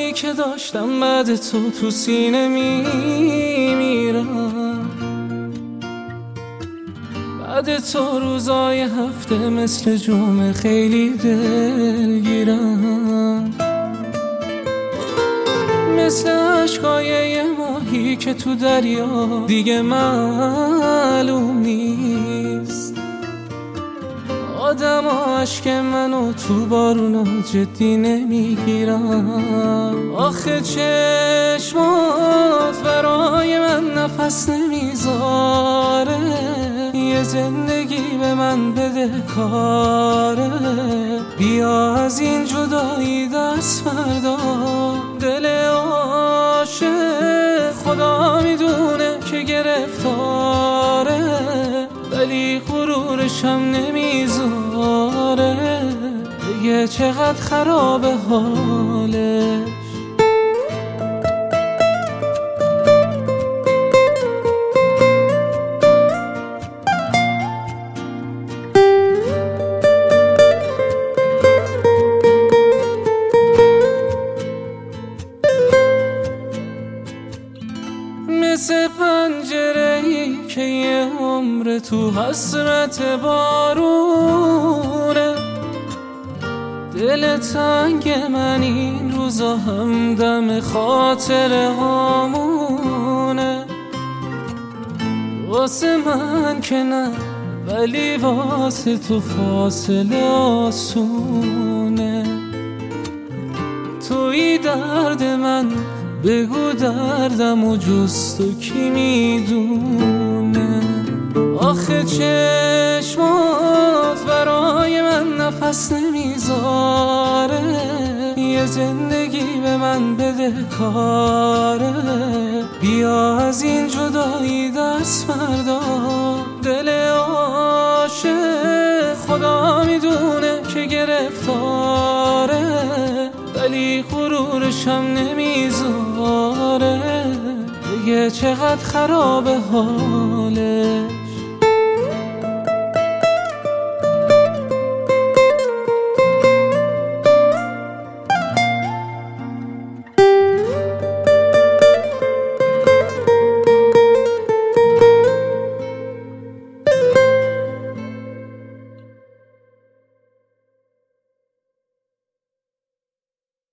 روزایی که داشتم بعد تو سینه میمیرم، بعد تو روزای هفته مثل جمعه خیلی دلگیرم، مثل عشقای یه ماهی که تو دریا دیگه معلوم نیست. آدم عشق منو تو بارونا جدی نمیگیرم. آخه چشمات برای من نفس نمیذاره، یه زندگی به من بده کاره. بیا از این جدایی دست بردار، دل عاشق خدا میدونه که گرفتاره، ولی غرورشم نمیذاره دیگه چقدر خرابه حالش. مثل پنجره‌ای که یه عمر تو حسرت بارونه، دل تنگ من این روزا همدم خاطره هامونه. واسه من که نه، ولی واسه تو فاصله آسونه. توی درد من بگو دردم و جز تو کی میدونه. آخه چشمات برای من نفس نمیذاره، یه زندگی به من بده کاره. بیا از این جدایی دست بردار، دل عاشق خدا میدونه که گرفتاره، ولی غرورشم نمیذاره دیگه چقدر خرابه حاله.